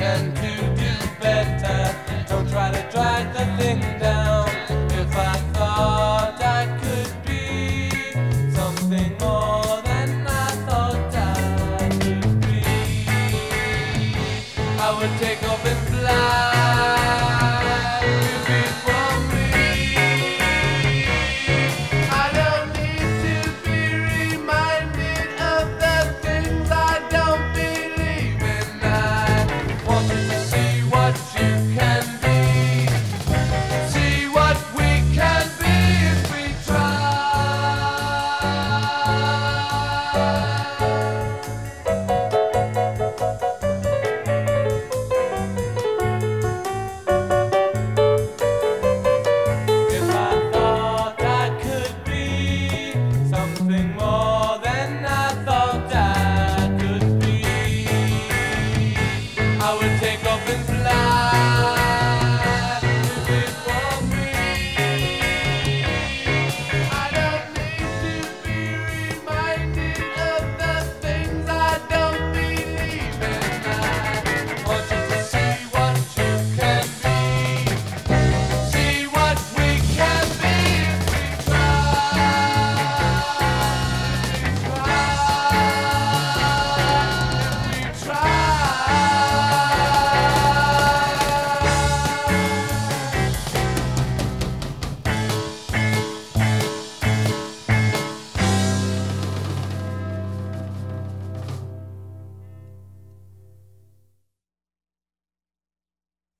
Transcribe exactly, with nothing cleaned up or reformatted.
and to do better. Don't try to drag the thing down. If I thought I could be something more than I thought I could be, I would take off and fly. Something more than I thought I could be, I would take